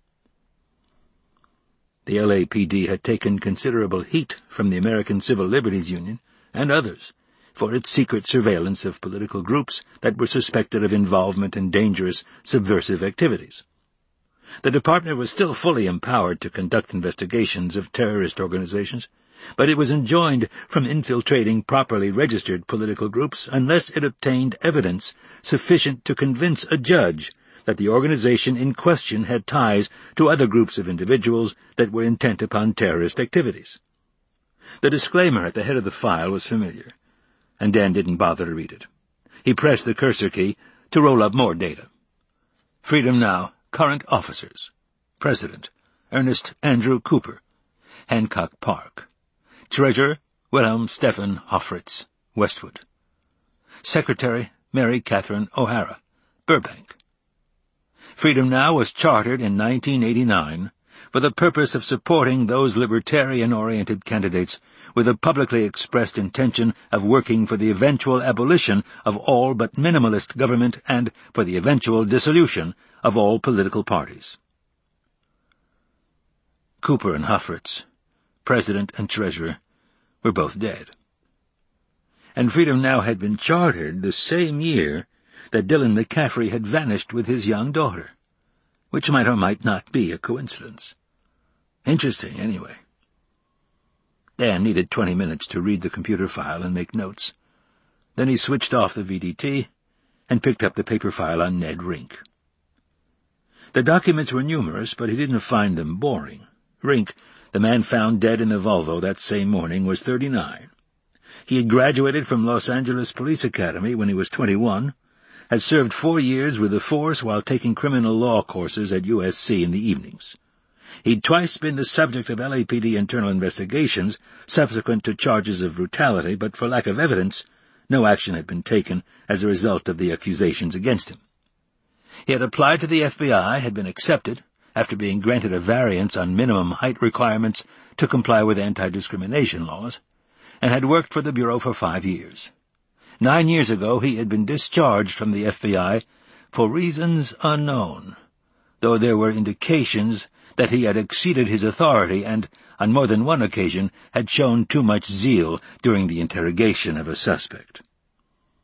The L A P D had taken considerable heat from the American Civil Liberties Union and others for its secret surveillance of political groups that were suspected of involvement in dangerous subversive activities. The department was still fully empowered to conduct investigations of terrorist organizations, but it was enjoined from infiltrating properly registered political groups unless it obtained evidence sufficient to convince a judge that the organization in question had ties to other groups of individuals that were intent upon terrorist activities. The disclaimer at the head of the file was familiar, and Dan didn't bother to read it. He pressed the cursor key to roll up more data. Freedom Now, current officers. President, Ernest Andrew Cooper, Hancock Park. Treasurer, Wilhelm Stephen Hoffritz, Westwood. Secretary, Mary Catherine O'Hara, Burbank. Freedom Now was chartered in nineteen eighty-nine for the purpose of supporting those libertarian-oriented candidates with a publicly expressed intention of working for the eventual abolition of all but minimalist government and for the eventual dissolution of all political parties. Cooper and Hoffritz, president and treasurer, were both dead. And Freedom Now had been chartered the same year that Dylan McCaffrey had vanished with his young daughter, which might or might not be a coincidence. Interesting, anyway. Dan needed twenty minutes to read the computer file and make notes. Then he switched off the V D T and picked up the paper file on Ned Rink. The documents were numerous, but he didn't find them boring. Rink, the man found dead in the Volvo that same morning, was thirty-nine. He had graduated from Los Angeles Police Academy when he was twenty-one, had served four years with the force while taking criminal law courses at U S C in the evenings. He'd twice been the subject of L A P D internal investigations subsequent to charges of brutality, but for lack of evidence, no action had been taken as a result of the accusations against him. He had applied to the F B I, had been accepted, after being granted a variance on minimum height requirements to comply with anti-discrimination laws, and had worked for the Bureau for five years. Nine years ago he had been discharged from the F B I for reasons unknown, though there were indications that he had exceeded his authority and, on more than one occasion, had shown too much zeal during the interrogation of a suspect.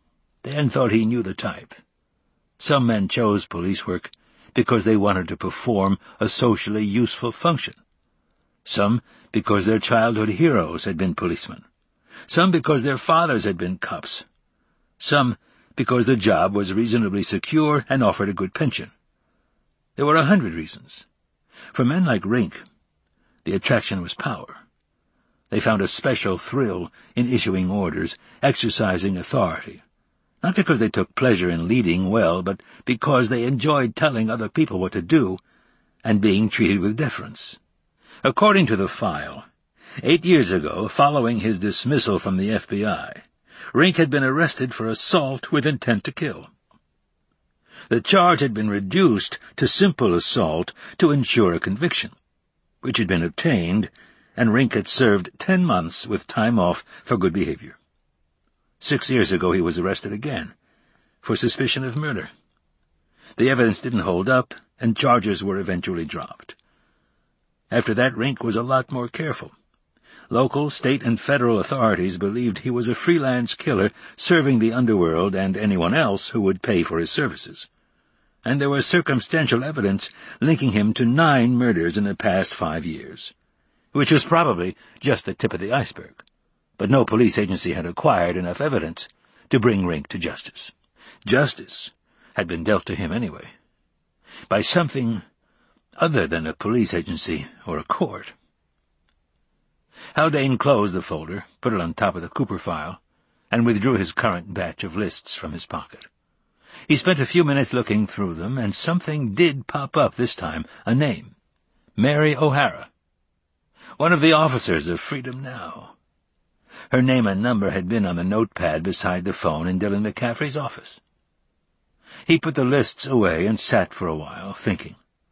Dan thought he knew the type. Some men chose police work because they wanted to perform a socially useful function. Some because their childhood heroes had been policemen. Some because their fathers had been cops. Some because the job was reasonably secure and offered a good pension. There were a hundred reasons. For men like Rink, the attraction was power. They found a special thrill in issuing orders, exercising authority. Not because they took pleasure in leading well, but because they enjoyed telling other people what to do and being treated with deference. According to the file, eight years ago, following his dismissal from the F B I, Rink had been arrested for assault with intent to kill. The charge had been reduced to simple assault to ensure a conviction, which had been obtained, and Rink had served ten months with time off for good behavior. Six years ago he was arrested again, for suspicion of murder. The evidence didn't hold up, and charges were eventually dropped. After that, Rink was a lot more careful. Local, state, and federal authorities believed he was a freelance killer serving the underworld and anyone else who would pay for his services. And there was circumstantial evidence linking him to nine murders in the past five years, which was probably just the tip of the iceberg. But no police agency had acquired enough evidence to bring Rink to justice. Justice had been dealt to him anyway, by something other than a police agency or a court. Haldane closed the folder, put it on top of the Cooper file, and withdrew his current batch of lists from his pocket. He spent a few minutes looking through them, and something did pop up this time, a name. Mary O'Hara. One of the officers of Freedom Now. Her name and number had been on the notepad beside the phone in Dylan McCaffrey's office. He put the lists away and sat for a while, thinking.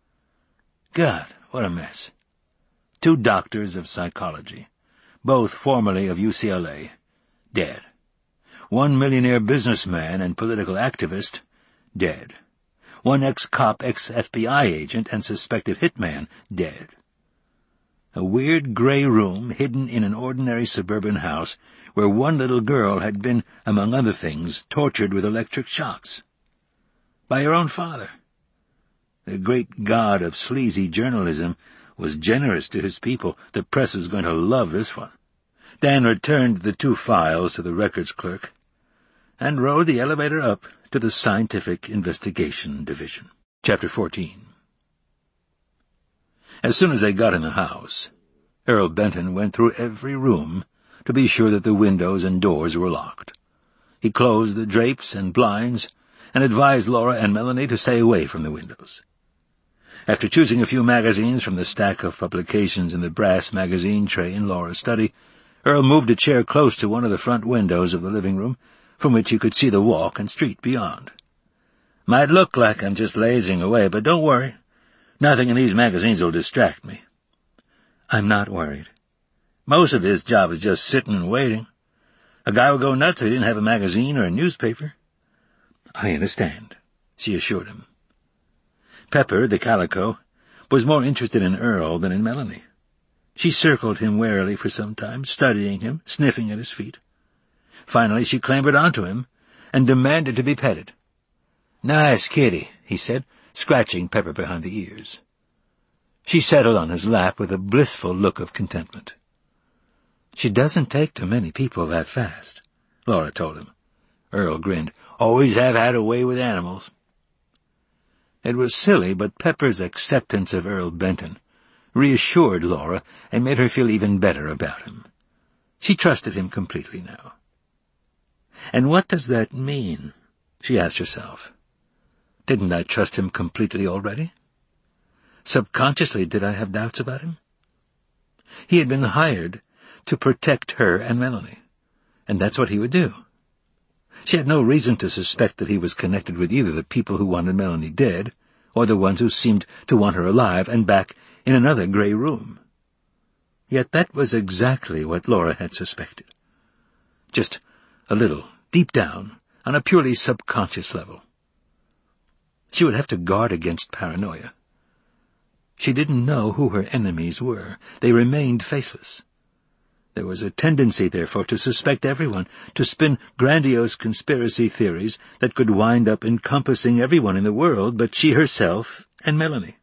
God, what a mess. Two doctors of psychology, both formerly of U C L A, dead. One millionaire businessman and political activist, dead. One ex-cop, ex-F B I agent and suspected hitman, dead. A weird gray room hidden in an ordinary suburban house where one little girl had been, among other things, tortured with electric shocks. By her own father. The great god of sleazy journalism was generous to his people. The press is going to love this one. Dan returned the two files to the records clerk and rode the elevator up to the Scientific Investigation Division. Chapter fourteen. As soon as they got in the house, Earl Benton went through every room to be sure that the windows and doors were locked. He closed the drapes and blinds and advised Laura and Melanie to stay away from the windows. After choosing a few magazines from the stack of publications in the brass magazine tray in Laura's study, Earl moved a chair close to one of the front windows of the living room, from which he could see the walk and street beyond. "Might look like I'm just lazing away, but don't worry. Nothing in these magazines will distract me." "I'm not worried. Most of this job is just sitting and waiting. A guy would go nuts if he didn't have a magazine or a newspaper." "I understand," she assured him. Pepper, the calico, was more interested in Earl than in Melanie. She circled him warily for some time, studying him, sniffing at his feet. Finally she clambered onto him and demanded to be petted. "Nice kitty," he said, scratching Pepper behind the ears. She settled on his lap with a blissful look of contentment. "She doesn't take to many people that fast," Laura told him. Earl grinned. "Always have had a way with animals." It was silly, but Pepper's acceptance of Earl Benton reassured Laura and made her feel even better about him. She trusted him completely now. And what does that mean? She asked herself. Didn't I trust him completely already? Subconsciously, did I have doubts about him? He had been hired to protect her and Melanie, and that's what he would do. She had no reason to suspect that he was connected with either the people who wanted Melanie dead or the ones who seemed to want her alive and back in another grey room. Yet that was exactly what Laura had suspected. Just a little, deep down, on a purely subconscious level. She would have to guard against paranoia. She didn't know who her enemies were. They remained faceless. There was a tendency, therefore, to suspect everyone, to spin grandiose conspiracy theories that could wind up encompassing everyone in the world but she herself and Melanie.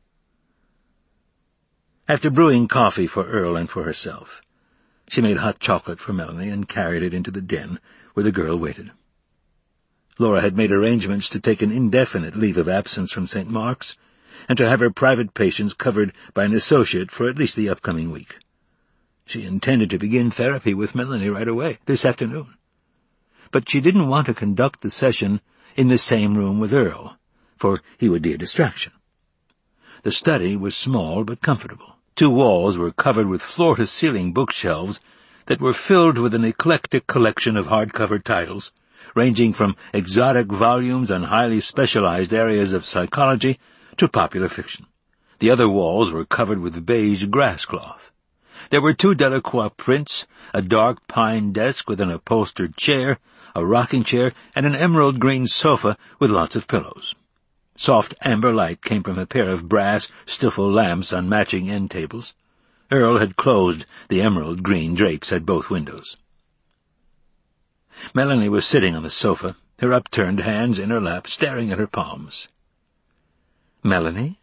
After brewing coffee for Earl and for herself, she made hot chocolate for Melanie and carried it into the den, where the girl waited. Laura had made arrangements to take an indefinite leave of absence from Saint Mark's, and to have her private patients covered by an associate for at least the upcoming week. She intended to begin therapy with Melanie right away, this afternoon. But she didn't want to conduct the session in the same room with Earl, for he would be a distraction. The study was small but comfortable. Two walls were covered with floor-to-ceiling bookshelves that were filled with an eclectic collection of hardcover titles, ranging from exotic volumes on highly specialized areas of psychology to popular fiction. The other walls were covered with beige grass cloth. There were two Delacroix prints, a dark pine desk with an upholstered chair, a rocking chair, and an emerald green sofa with lots of pillows. Soft amber light came from a pair of brass Stiffel lamps on matching end tables. Earl had closed the emerald green drapes at both windows. Melanie was sitting on the sofa, her upturned hands in her lap, staring at her palms. "Melanie?"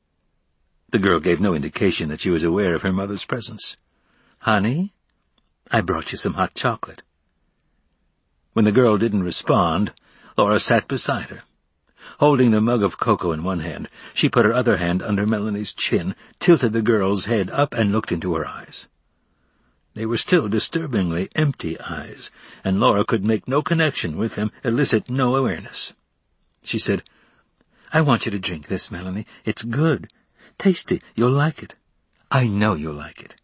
The girl gave no indication that she was aware of her mother's presence. "Honey, I brought you some hot chocolate." When the girl didn't respond, Laura sat beside her. Holding the mug of cocoa in one hand, she put her other hand under Melanie's chin, tilted the girl's head up, and looked into her eyes. They were still disturbingly empty eyes, and Laura could make no connection with them, elicit no awareness. She said, "I want you to drink this, Melanie. It's good. Tasty. You'll like it. I know you'll like it."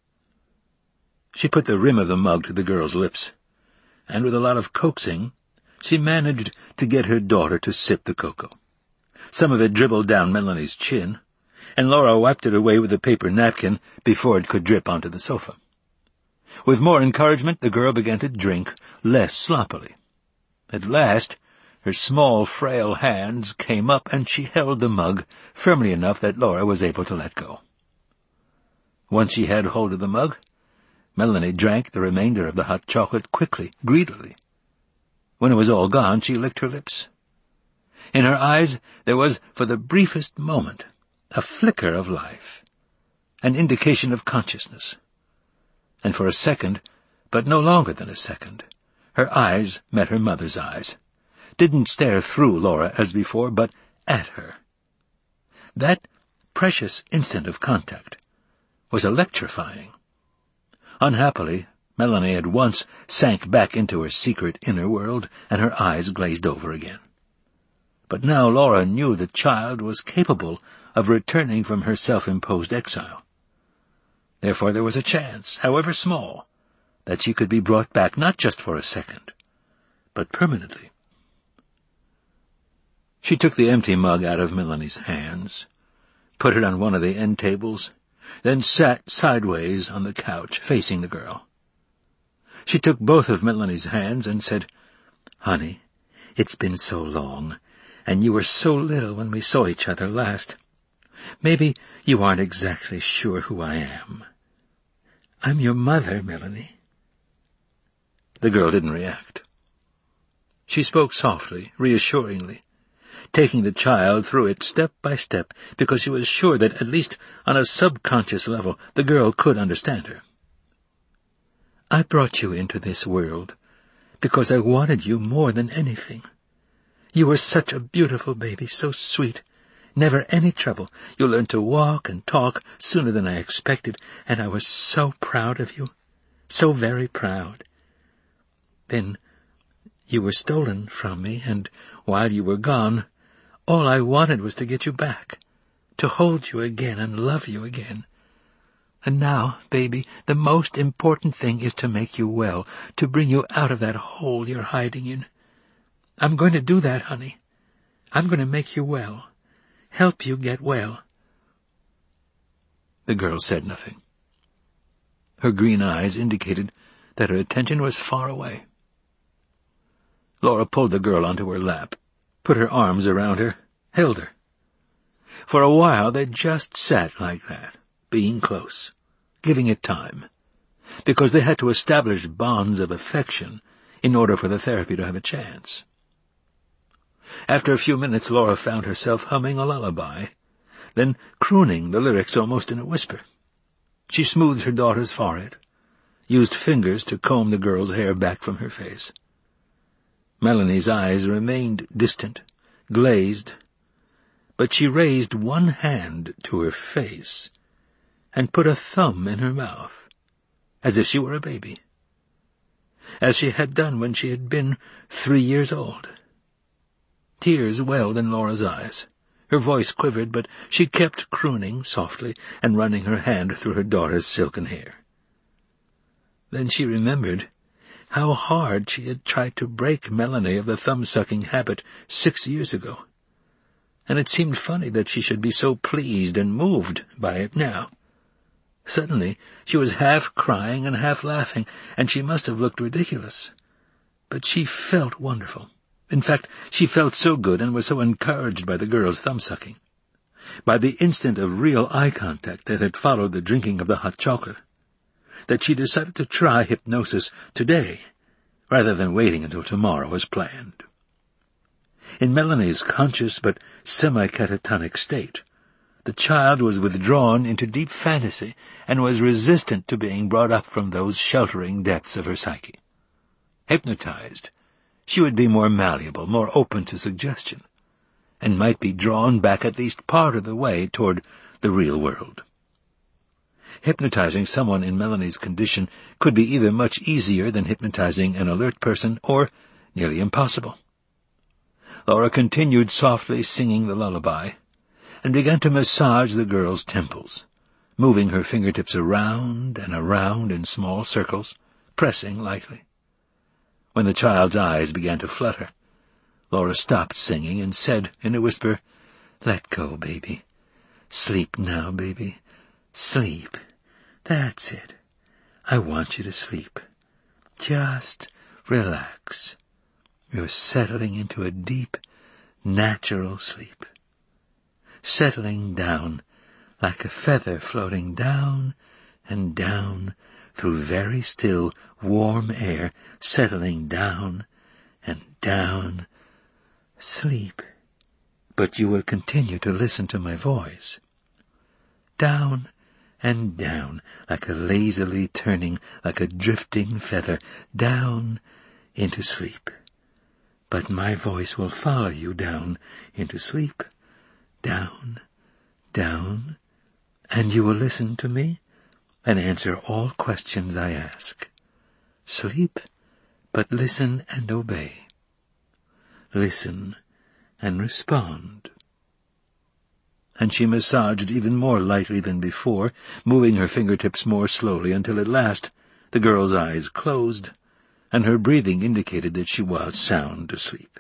She put the rim of the mug to the girl's lips, and with a lot of coaxing, she managed to get her daughter to sip the cocoa. Some of it dribbled down Melanie's chin, and Laura wiped it away with a paper napkin before it could drip onto the sofa. With more encouragement, the girl began to drink less sloppily. At last, her small, frail hands came up, and she held the mug firmly enough that Laura was able to let go. Once she had hold of the mug, Melanie drank the remainder of the hot chocolate quickly, greedily. When it was all gone, she licked her lips. In her eyes there was, for the briefest moment, a flicker of life, an indication of consciousness. And for a second, but no longer than a second, her eyes met her mother's eyes, didn't stare through Laura as before, but at her. That precious instant of contact was electrifying. Unhappily, Melanie at once sank back into her secret inner world, and her eyes glazed over again. But now Laura knew the child was capable of returning from her self-imposed exile. Therefore there was a chance, however small, that she could be brought back not just for a second, but permanently. She took the empty mug out of Melanie's hands, put it on one of the end tables, then sat sideways on the couch, facing the girl. She took both of Melanie's hands and said, "Honey, it's been so long, and you were so little when we saw each other last. Maybe you aren't exactly sure who I am. I'm your mother, Melanie." The girl didn't react. She spoke softly, reassuringly, taking the child through it step by step, because she was sure that, at least on a subconscious level, the girl could understand her. "I brought you into this world because I wanted you more than anything. You were such a beautiful baby, so sweet, never any trouble. You learned to walk and talk sooner than I expected, and I was so proud of you, so very proud. Then you were stolen from me, and while you were gone, all I wanted was to get you back, to hold you again and love you again. And now, baby, the most important thing is to make you well, to bring you out of that hole you're hiding in. I'm going to do that, honey. I'm going to make you well, help you get well." The girl said nothing. Her green eyes indicated that her attention was far away. Laura pulled the girl onto her lap, put her arms around her, held her. For a while they just sat like that, being close, giving it time. because they had to establish bonds of affection in order for the therapy to have a chance. After a few minutes, Laura found herself humming a lullaby, then crooning the lyrics almost in a whisper. She smoothed her daughter's forehead, used fingers to comb the girl's hair back from her face. Melanie's eyes remained distant, glazed, but she raised one hand to her face and put a thumb in her mouth, as if she were a baby, as she had done when she had been three years old. Tears welled in Laura's eyes. Her voice quivered, but she kept crooning softly and running her hand through her daughter's silken hair. Then she remembered how hard she had tried to break Melanie of the thumb-sucking habit six years ago, and it seemed funny that she should be so pleased and moved by it now. Suddenly she was half crying and half laughing, and she must have looked ridiculous. But she felt wonderful. In fact, she felt so good and was so encouraged by the girl's thumb-sucking, by the instant of real eye contact that had followed the drinking of the hot chocolate, that she decided to try hypnosis today, rather than waiting until tomorrow as planned. In Melanie's conscious but semi-catatonic state, the child was withdrawn into deep fantasy and was resistant to being brought up from those sheltering depths of her psyche. Hypnotized, she would be more malleable, more open to suggestion, and might be drawn back at least part of the way toward the real world. Hypnotizing someone in Melanie's condition could be either much easier than hypnotizing an alert person, or nearly impossible. Laura continued softly singing the lullaby, and began to massage the girl's temples, moving her fingertips around and around in small circles, pressing lightly. When the child's eyes began to flutter, Laura stopped singing and said in a whisper, "Let go, baby. Sleep now, baby. Sleep. That's it. I want you to sleep. Just relax. You're settling into a deep, natural sleep. Settling down like a feather floating down and down through very still, warm air, settling down and down. Sleep. But you will continue to listen to my voice. Down and down, like a lazily turning, like a drifting feather, down into sleep. But my voice will follow you down into sleep, down, down, and you will listen to me and answer all questions I ask. Sleep, but listen and obey. Listen and respond." And she massaged even more lightly than before, moving her fingertips more slowly until at last the girl's eyes closed, and her breathing indicated that she was sound asleep.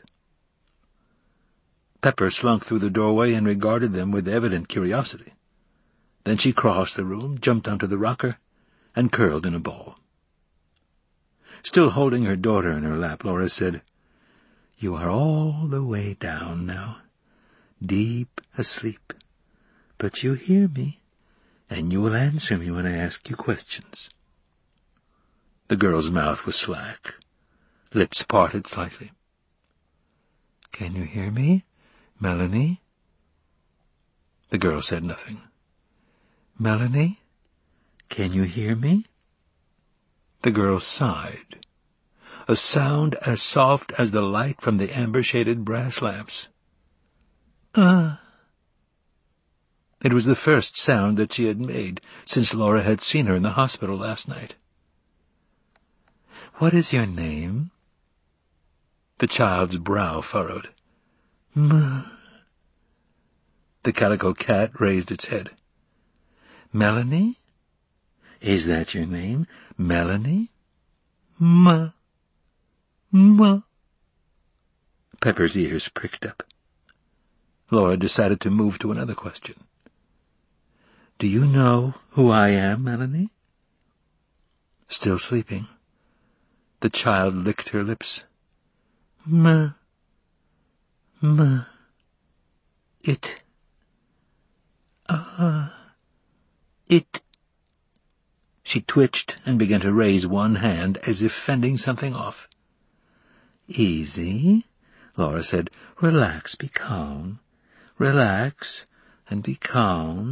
Pepper slunk through the doorway and regarded them with evident curiosity. Then she crossed the room, jumped onto the rocker, and curled in a ball. Still holding her daughter in her lap, Laura said, "You are all the way down now, deep asleep. But you hear me, and you will answer me when I ask you questions." The girl's mouth was slack, lips parted slightly. "Can you hear me, Melanie?" The girl said nothing. "Melanie, can you hear me?" The girl sighed, a sound as soft as the light from the amber-shaded brass lamps. "Uh." It was the first sound that she had made since Laura had seen her in the hospital last night. "What is your name?" The child's brow furrowed. "M." The calico cat raised its head. "Melanie? Is that your name? Melanie?" "Ma. Ma." Pepper's ears pricked up. Laura decided to move to another question. "Do you know who I am, Melanie?" Still sleeping, the child licked her lips. "Ma. Ma. It. Ah. Uh, it." She twitched and began to raise one hand as if fending something off. "Easy," Laura said. "Relax, be calm. Relax and be calm."